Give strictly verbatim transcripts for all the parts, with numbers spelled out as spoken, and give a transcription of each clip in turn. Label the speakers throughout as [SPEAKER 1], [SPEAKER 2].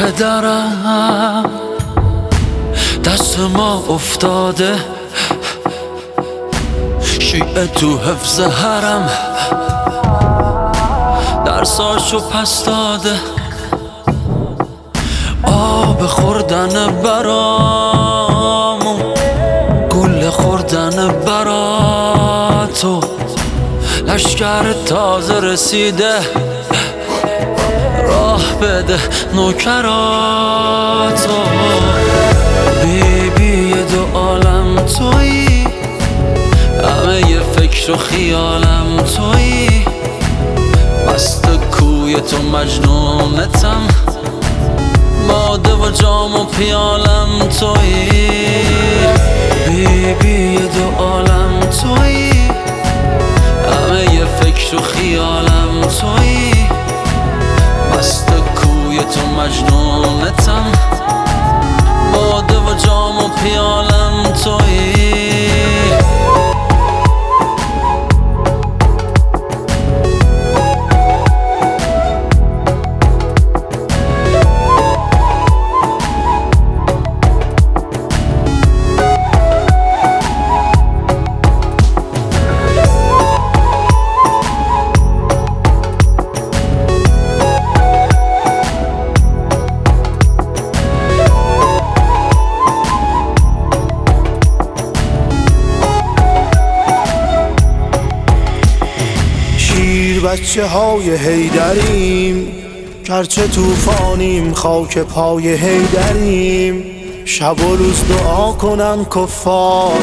[SPEAKER 1] پدرم دست ما افتاده، شیعه تو حفظ حرم درساشو پس داده، آب خوردن برامون، گل خوردن براتو، لشکر تازه رسیده، راه بده نوکراتو. بیبی دو عالم تویی، همه ی فکر و خیالم تویی، مست کوی تو مجنونتم، باده و جام و پیالم تویی. بیبی دو عالم تویی، همه ی فکر و خیالم تویی، مست کوی تو مجنونتم، باده و جام و پیالم تویی.
[SPEAKER 2] بچه های حیدریم، گرچه توفانیم خاک پای حیدریم، شب و روز دعا کنن کفار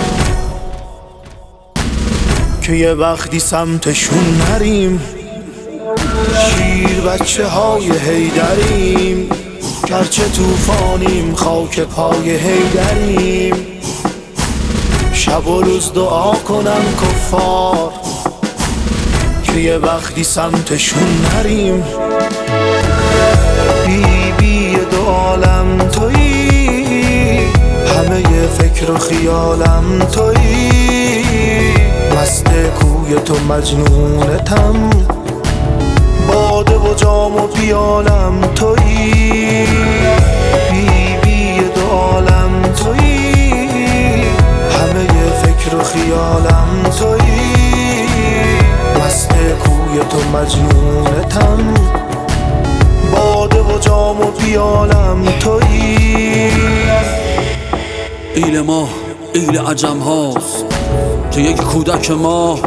[SPEAKER 2] که یه وقتی سمتشون نریم. شیر بچه های حیدریم، گرچه توفانیم خاک پای حیدریم، شب و روز دعا کنن کفار که یه وقتی سمتشون نریم. بیبی دو عالم تویی، همه ی فکر و خیالم تویی، مست کوی تو مجنونتم، باده و جام و پیالم تویی. بیبی دو عالم تویی، همه ی فکر و خیالم تویی، مست کوی تو مجنونتم، باده و جام و پیالم تویی.
[SPEAKER 1] ایل ما ایل عجم هاست که یک کودک ما،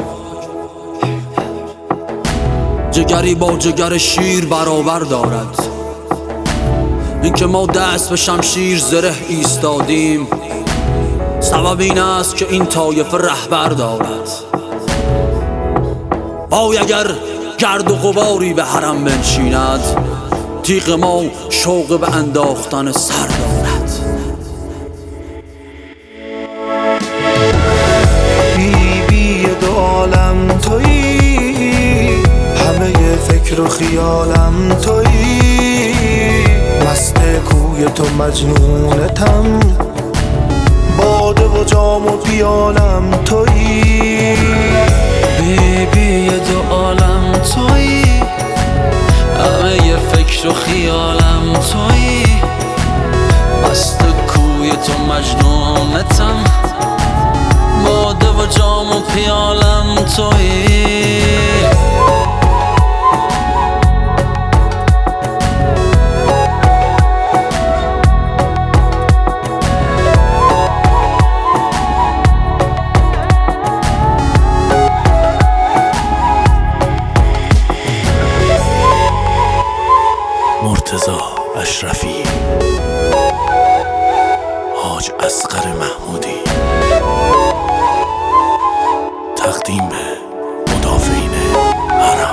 [SPEAKER 1] جگری با جگر شیر برابر دارد. این که ما دست به شمشیر زره ایستادیم، سبب این است که این طایفه رهبر دارد. وای اگر گرد و غباری به حرم بنشیند، تیغ ما شوق به انداختن سر دارد.
[SPEAKER 2] بیبی دو عالم تویی، همه ی فکر و خیالم تویی، مست کوی تو مجنونتم، باده و جام و پیالم تویی.
[SPEAKER 1] بیبی دو عالم تویی، همه ی فکر و خیالم تویی، مست کوی تو مجنونتم، باده و جام و پیالم تویی.
[SPEAKER 3] مرتضی اشرفی، حاج اصغر محمودی، تقدیم به مدافعین حرم.